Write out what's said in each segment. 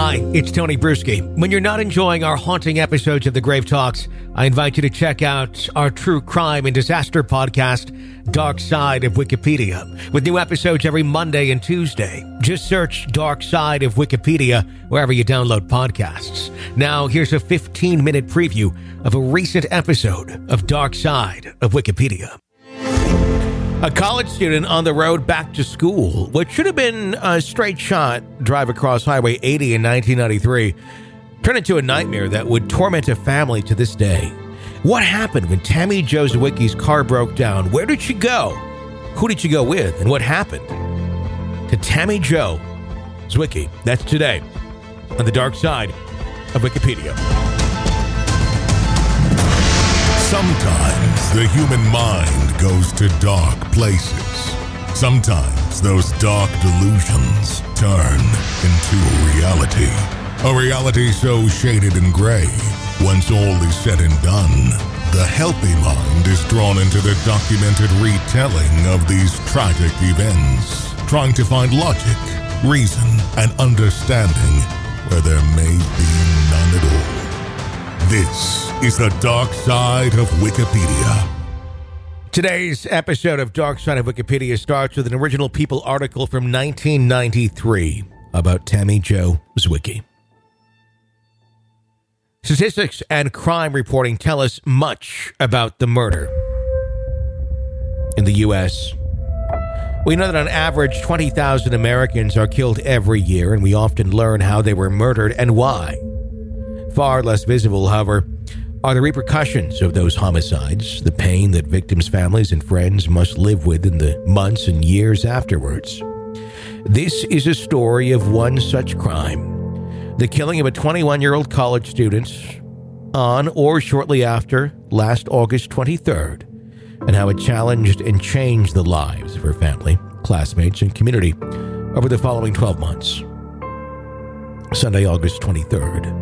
Hi, it's Tony Bruschi. When you're not enjoying our haunting episodes of The Grave Talks, I invite you to check out our true crime and disaster podcast, Dark Side of Wikipedia, with new episodes every Monday and Tuesday. Just search Dark Side of Wikipedia wherever you download podcasts. Now, here's a 15-minute preview of a recent episode of Dark Side of Wikipedia. A college student on the road back to school, what should have been a straight shot drive across Highway 80 in 1993, turned into a nightmare that would torment a family to this day. What happened when Tammy Jo Zawicki's car broke down? Where did she go? Who did she go with? And what happened to Tammy Jo Zawicki? That's today on the Dark Side of Wikipedia. Sometimes the human mind goes to dark places. Sometimes those dark delusions turn into a reality. A reality so shaded and gray, once all is said and done, the healthy mind is drawn into the documented retelling of these tragic events, trying to find logic, reason, and understanding where there may be none at all. This is the Dark Side of Wikipedia. Today's episode of Dark Side of Wikipedia starts with an original People article from 1993 about Tammy Jo Zawicki. Statistics and crime reporting tell us much about the murder in the U.S. We know that on average 20,000 Americans are killed every year, and we often learn how they were murdered and why. Far less visible, however, are the repercussions of those homicides, the pain that victims' families and friends must live with in the months and years afterwards. This is a story of one such crime, the killing of a 21-year-old college student on or shortly after last August 23rd, and how it challenged and changed the lives of her family, classmates, and community over the following 12 months. Sunday, August 23rd.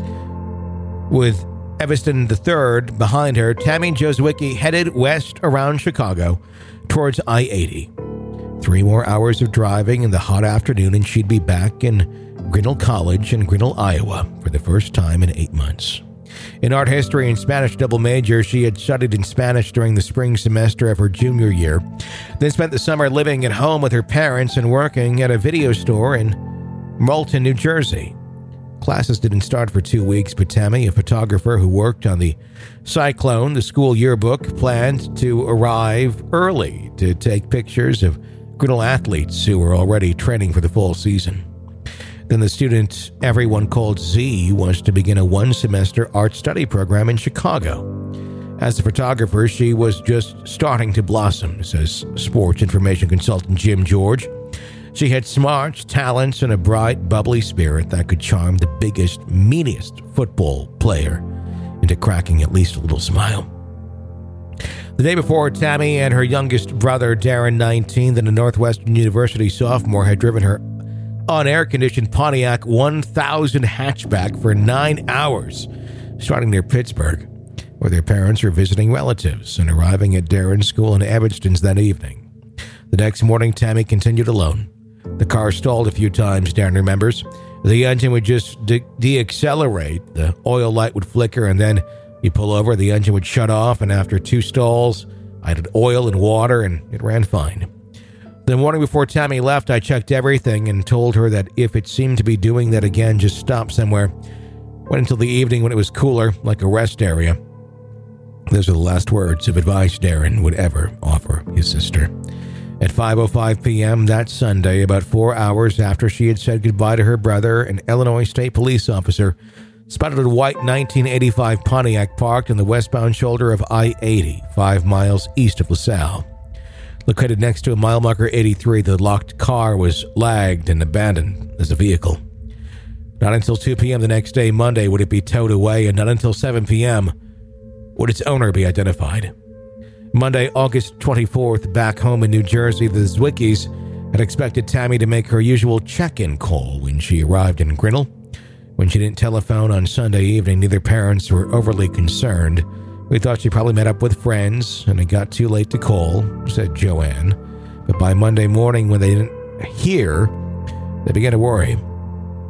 With Evanston III behind her, Tammy Jo Zawicki headed west around Chicago towards I-80. 3 more hours of driving in the hot afternoon, and she'd be back in Grinnell College in Grinnell, Iowa, for the first time in 8 months. In art history and Spanish double major, she had studied in Spanish during the spring semester of her junior year, then spent the summer living at home with her parents and working at a video store in Moulton, New Jersey. Classes didn't start for 2 weeks, but Tammy, a photographer who worked on the Cyclone, the school yearbook, planned to arrive early to take pictures of Grinnell athletes who were already training for the fall season. Then the student everyone called Z was to begin a one-semester art study program in Chicago. As a photographer, she was just starting to blossom, says sports information consultant Jim George. She had smarts, talents, and a bright, bubbly spirit that could charm the biggest, meanest football player into cracking at least a little smile. The day before, Tammy and her youngest brother, Darren, 19, then a Northwestern University sophomore, had driven her unair-conditioned Pontiac 1000 hatchback for 9 hours, starting near Pittsburgh, where their parents were visiting relatives and arriving at Darren's school in Evanston that evening. The next morning, Tammy continued alone. The car stalled a few times, Darren remembers. The engine would just deaccelerate, the oil light would flicker, and then you pull over, the engine would shut off, and after 2 stalls, I added oil and water, and it ran fine. The morning before Tammy left, I checked everything and told her that if it seemed to be doing that again, just stop somewhere. Went until the evening when it was cooler, like a rest area. Those are the last words of advice Darren would ever offer his sister. At 5:05 p.m. that Sunday, about 4 hours after she had said goodbye to her brother, an Illinois State Police officer spotted a white 1985 Pontiac parked on the westbound shoulder of I-80, 5 miles east of LaSalle. Located next to a mile marker 83, the locked car was lagged and abandoned as a vehicle. Not until 2 p.m. the next day, Monday, would it be towed away, and not until 7 p.m. would its owner be identified. Monday, August 24th, back home in New Jersey, the Zawickis had expected Tammy to make her usual check-in call when she arrived in Grinnell. When she didn't telephone on Sunday evening, neither parents were overly concerned. We thought she probably met up with friends, and it got too late to call, said Joanne. But by Monday morning, when they didn't hear, they began to worry. By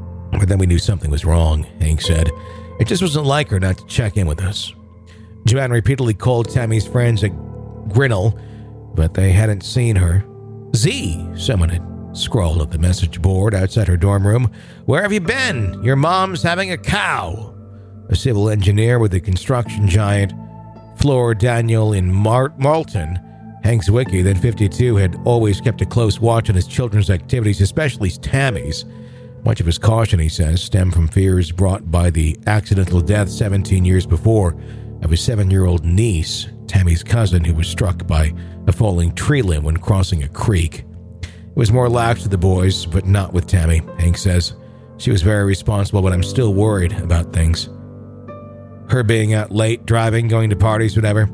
then we knew something was wrong, Hank said. It just wasn't like her not to check in with us. Joanne repeatedly called Tammy's friends at Grinnell, but they hadn't seen her. Z, someone had scrawled at the message board outside her dorm room. Where have you been? Your mom's having a cow. A civil engineer with the construction giant Floor Daniel in Marlton, Hank's Zwicky, then 52, had always kept a close watch on his children's activities, especially Tammy's. Much of his caution, he says, stemmed from fears brought by the accidental death 17 years before of his 7-year-old niece, Tammy's cousin, who was struck by a falling tree limb when crossing a creek. It was more lax with the boys, but not with Tammy, Hank says. She was very responsible, but I'm still worried about things. Her being out late, driving, going to parties, whatever.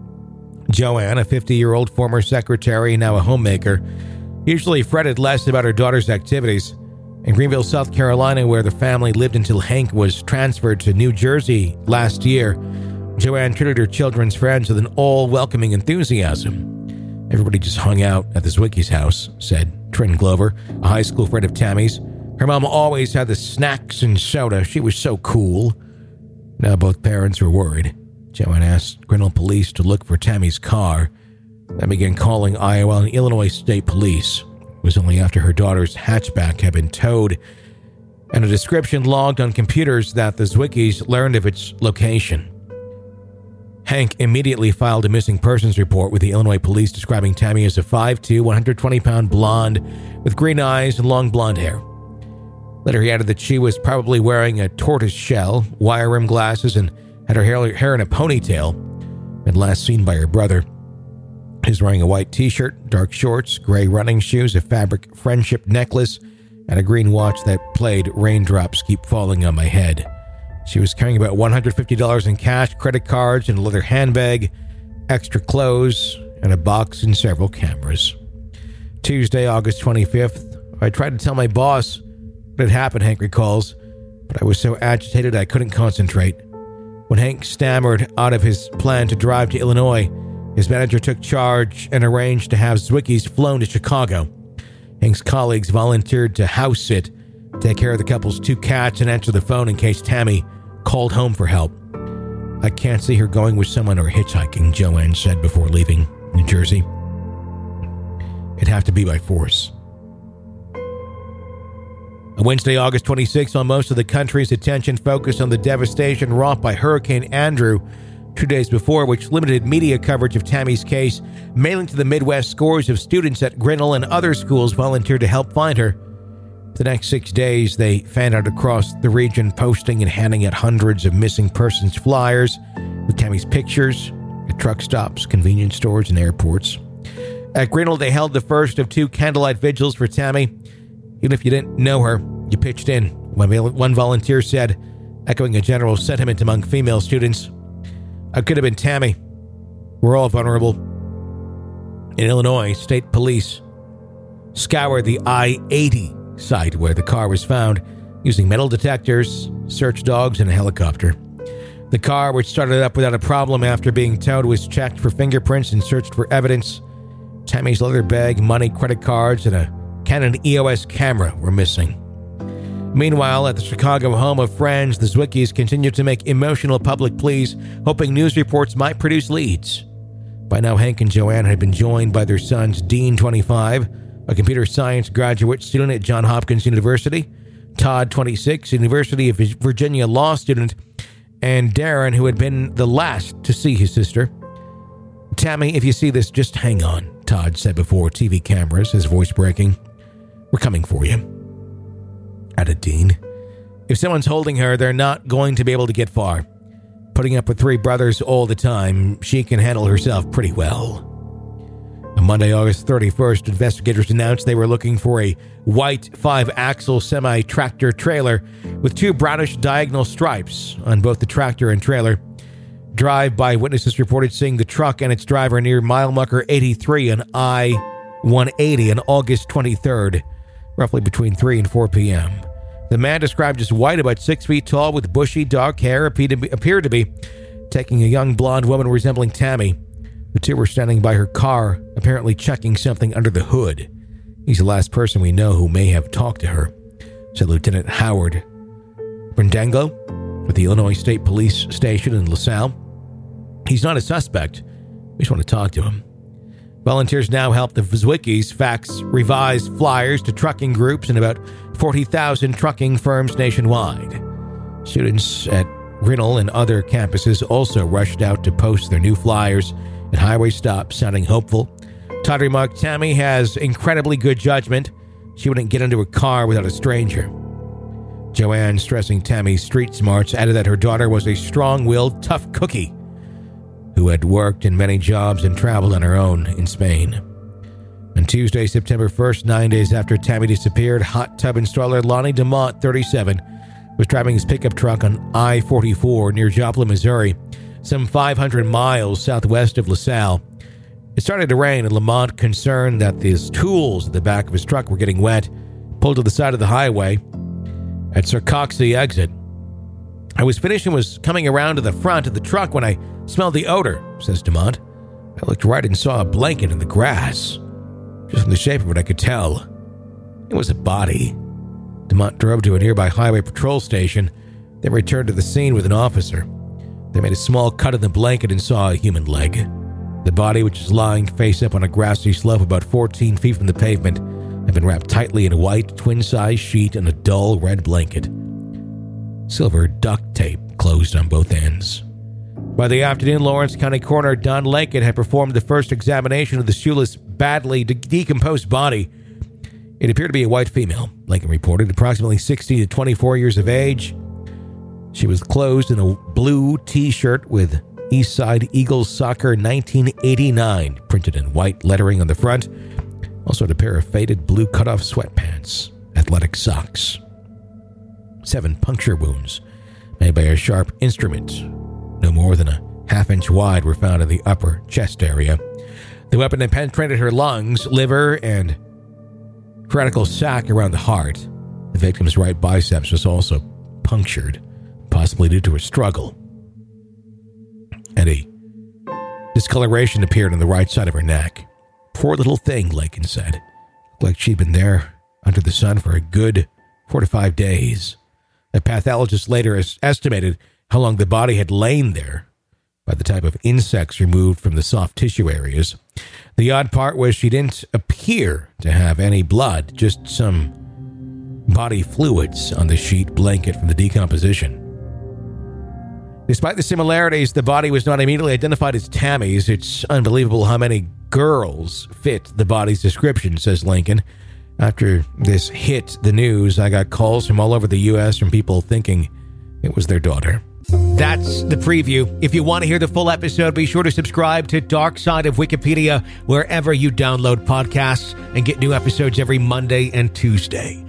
Joanne, a 50-year-old former secretary, now a homemaker, usually fretted less about her daughter's activities. In Greenville, South Carolina, where the family lived until Hank was transferred to New Jersey last year, Joanne treated her children's friends with an all-welcoming enthusiasm. Everybody just hung out at the Zwicky's house, said Trin Glover, a high school friend of Tammy's. Her mom always had the snacks and soda. She was so cool. Now both parents were worried. Joanne asked Grinnell police to look for Tammy's car, then began calling Iowa and Illinois State Police. It was only after her daughter's hatchback had been towed and a description logged on computers that the Zwickys learned of its location. Hank immediately filed a missing persons report with the Illinois police describing Tammy as a 5'2", 120-pound blonde with green eyes and long blonde hair. Later, he added that she was probably wearing a tortoise shell, wire-rimmed glasses, and had her hair in a ponytail, and last seen by her brother. He was wearing a white t-shirt, dark shorts, gray running shoes, a fabric friendship necklace, and a green watch that played Raindrops Keep Falling on My Head. She was carrying about $150 in cash, credit cards, and a leather handbag, extra clothes, and a box and several cameras. Tuesday, August 25th, I tried to tell my boss what had happened, Hank recalls, but I was so agitated I couldn't concentrate. When Hank stammered out of his plan to drive to Illinois, his manager took charge and arranged to have Zwickys flown to Chicago. Hank's colleagues volunteered to house sit, take care of the couple's 2 cats, and answer the phone in case Tammy called home for help. I can't see her going with someone or hitchhiking, Joanne said before leaving New Jersey. It'd have to be by force. On Wednesday, August 26th, while most of the country's attention focused on the devastation wrought by Hurricane Andrew 2 days before, which limited media coverage of Tammy's case, mailing to the Midwest, scores of students at Grinnell and other schools volunteered to help find her. The next 6 days, they fanned out across the region, posting and handing out hundreds of missing persons flyers with Tammy's pictures at truck stops, convenience stores, and airports. At Grinnell, they held the first of 2 candlelight vigils for Tammy. Even if you didn't know her, you pitched in. One volunteer said, echoing a general sentiment among female students, "I could have been Tammy. We're all vulnerable." In Illinois, state police scoured the I-80 site where the car was found using metal detectors, search dogs, and a helicopter. The car, which started up without a problem after being towed, was checked for fingerprints and searched for evidence. Tammy's leather bag, money, credit cards, and a Canon EOS camera were missing. Meanwhile, at the Chicago home of friends, the Zwickys continued to make emotional public pleas, hoping news reports might produce leads. By now, Hank and Joanne had been joined by their sons, Dean, 25, a computer science graduate student at Johns Hopkins University, Todd, 26, University of Virginia law student, and Darren, who had been the last to see his sister. "Tammy, if you see this, just hang on," Todd said before TV cameras, his voice breaking. "We're coming for you," added Dean. "If someone's holding her, they're not going to be able to get far. Putting up with 3 brothers all the time, she can handle herself pretty well." On Monday, August 31st, investigators announced they were looking for a white 5-axle semi-tractor trailer with 2 brownish diagonal stripes on both the tractor and trailer. Drive-by witnesses reported seeing the truck and its driver near mile marker 83 on I-180 on August 23rd, roughly between 3 and 4 p.m. The man, described as white, about 6 feet tall, with bushy, dark hair, appeared to be taking a young blonde woman resembling Tammy. The 2 were standing by her car, apparently checking something under the hood. "He's the last person we know who may have talked to her," said Lieutenant Howard Fandango at the Illinois State Police Station in LaSalle. He's not a suspect. We just want to talk to him. Volunteers now help the Zwickis fax revised flyers to trucking groups in about 40,000 trucking firms nationwide. Students at Grinnell and other campuses also rushed out to post their new flyers at highway stops, sounding hopeful. Todd remarked, "Tammy has incredibly good judgment. She wouldn't get into a car without a stranger." Joanne, stressing Tammy's street smarts, added that her daughter was a strong-willed, tough cookie who had worked in many jobs and traveled on her own in Spain. On Tuesday, September 1st, 9 days after Tammy disappeared, hot tub installer Lonnie DeMont, 37, was driving his pickup truck on I-44 near Joplin, Missouri, some 500 miles southwest of LaSalle. It started to rain, and Lamont, concerned that his tools at the back of his truck were getting wet, pulled to the side of the highway at Sarcoxie exit. "I was finished and was coming around to the front of the truck when I smelled the odor," says DeMont. "I looked right and saw a blanket in the grass. Just from the shape of it, I could tell it was a body." DeMont drove to a nearby highway patrol station, then returned to the scene with an officer. They made a small cut in the blanket and saw a human leg. The body, which is lying face up on a grassy slope about 14 feet from the pavement, had been wrapped tightly in a white, twin-size sheet and a dull red blanket. Silver duct tape closed on both ends. By the afternoon, Lawrence County Coroner Don Lankett had performed the first examination of the shoeless, badly decomposed body. It appeared to be a white female, Lincoln reported, approximately 16 to 24 years of age. She was clothed in a blue T-shirt with Eastside Eagles Soccer 1989 printed in white lettering on the front. Also had a pair of faded blue cutoff sweatpants, athletic socks. 7 puncture wounds made by a sharp instrument, no more than a half-inch wide, were found in the upper chest area. The weapon had penetrated her lungs, liver, and cranial sac around the heart. The victim's right biceps was also punctured, possibly due to a struggle. And a discoloration appeared on the right side of her neck. "Poor little thing," Lakin said. "Looked like she'd been there under the sun for a good 4 to 5 days. A pathologist later estimated how long the body had lain there by the type of insects removed from the soft tissue areas. The odd part was she didn't appear to have any blood, just some body fluids on the sheet blanket from the decomposition. Despite the similarities, the body was not immediately identified as Tammy's. It's unbelievable how many girls fit the body's description, says Lincoln. After this hit the news, I got calls from all over the U.S. from people thinking it was their daughter. That's the preview. If you want to hear the full episode, be sure to subscribe to Dark Side of Wikipedia wherever you download podcasts and get new episodes every Monday and Tuesday.